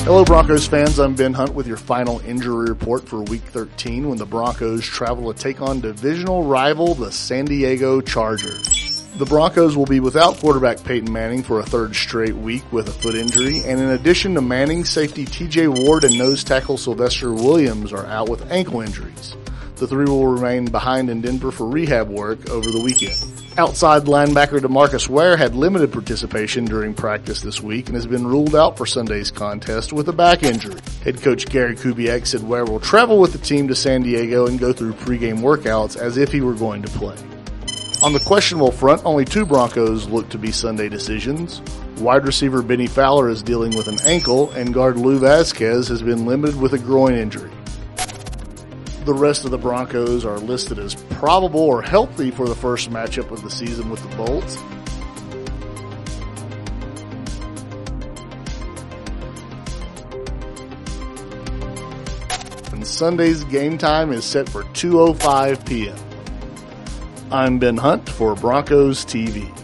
Hello Broncos fans, I'm Ben Hunt with your final injury report for Week 13 when the Broncos travel to take on divisional rival the San Diego Chargers. The Broncos will be without quarterback Peyton Manning for a third straight week with a foot injury, and in addition to Manning, safety TJ Ward and nose tackle Sylvester Williams are out with ankle injuries. The three will remain behind in Denver for rehab work over the weekend. Outside linebacker DeMarcus Ware had limited participation during practice this week and has been ruled out for Sunday's contest with a back injury. Head coach Gary Kubiak said Ware will travel with the team to San Diego and go through pregame workouts as if he were going to play. On the questionable front, only two Broncos look to be Sunday decisions. Wide receiver Benny Fowler is dealing with an ankle, and guard Lou Vasquez has been limited with a groin injury. The rest of the Broncos are listed as probable or healthy for the first matchup of the season with the Bolts. And Sunday's game time is set for 2:05 p.m. I'm Ben Hunt for Broncos TV.